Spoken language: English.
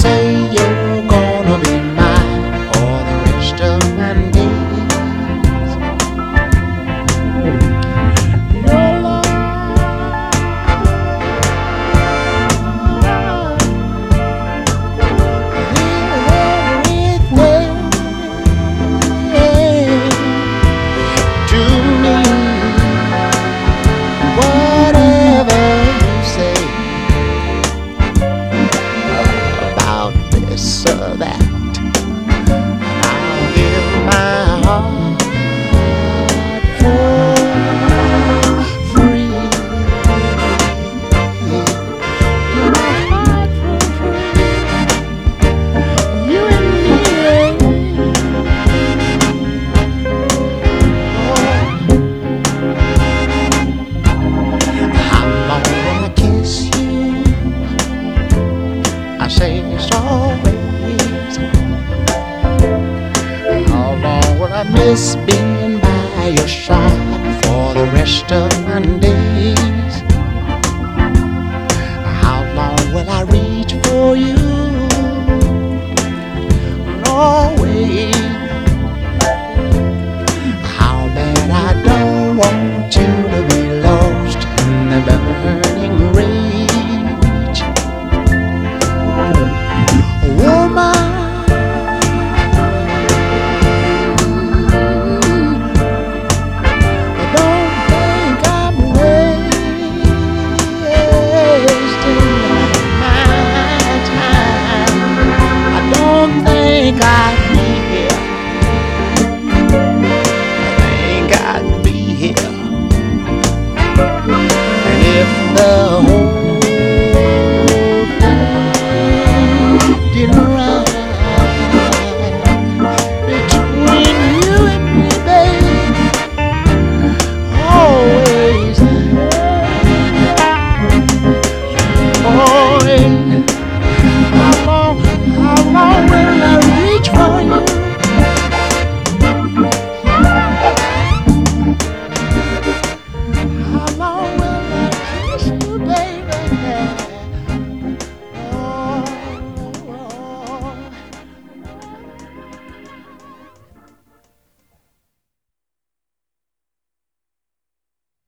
say you're gonna be mine for the rest of my days. Your love, everything to me. Whatever you say about this or that, I'll give my heart for free. Give my heart for free. You and me. How long will I kiss you? I say it's always. How long will I miss being by your side for the rest of my days? How long will I reach for you? Always. How bad I don't want you to be lost in the burning rage. Woman, I don't think I'm wasting my time. I don't think I'd be here. I think I'd be here. And if the whole thing didn't